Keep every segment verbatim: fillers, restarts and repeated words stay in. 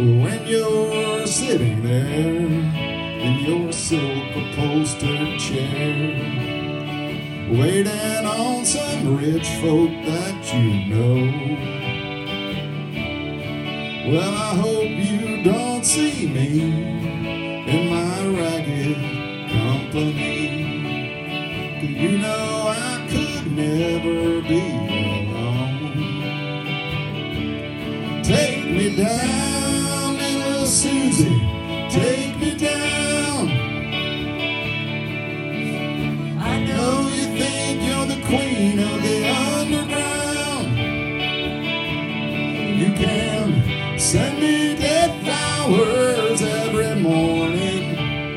When you're sitting there in your silk upholstered chair, waiting on some rich folk that you know, well, I hope you don't see me in my ragged company, 'cause you know I could never be alone. Take me down, little Susie, take me down. I know you think you're the queen of the underground. You can send me dead flowers every morning.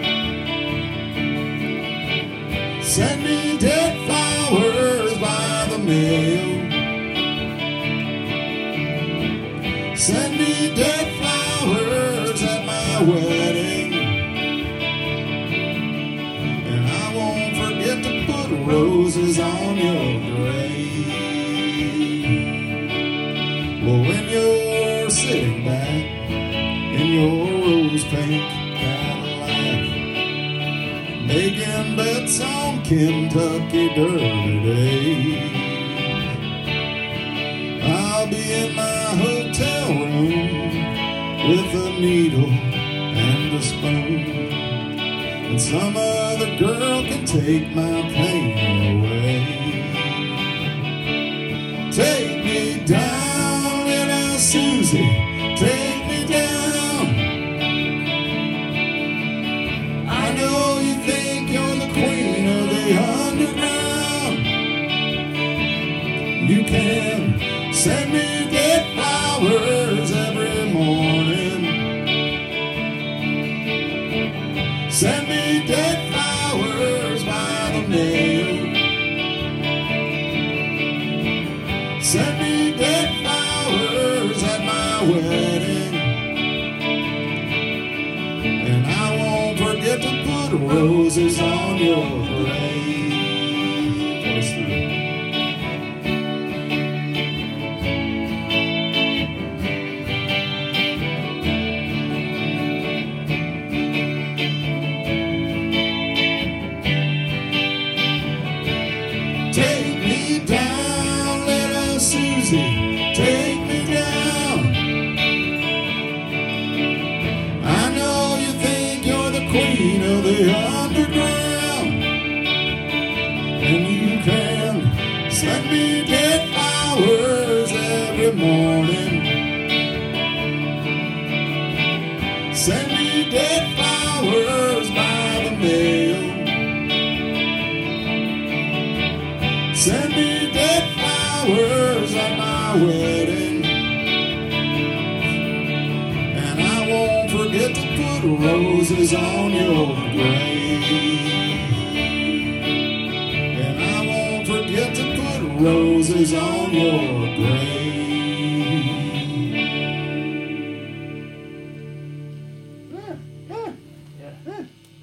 Send me dead flowers by the mail. Send me dead flowers at my wedding. And I won't forget to put roses on your grave. Well, when you're sitting back in your rose pink Cadillac, making bets on Kentucky Derby Day, I'll be in my hotel room with a needle and a spoon, and some other girl can take my pain away. Take me down, little Susie, take me down. I know you think you're the queen of the underground. You can send me dead flowers every morning. Send me dead flowers by the mail. Send me dead flowers at my wedding. And I won't forget to put roses on your grave. Voice through. Take me down, little Susie, take me down. I know you think you're the queen of the underground, and you can send me dead flowers every morning. Send me dead flowers by the mail. Send me dead flowers at my wedding. And I won't forget to put roses on your grave. And I won't forget to put roses on your grave.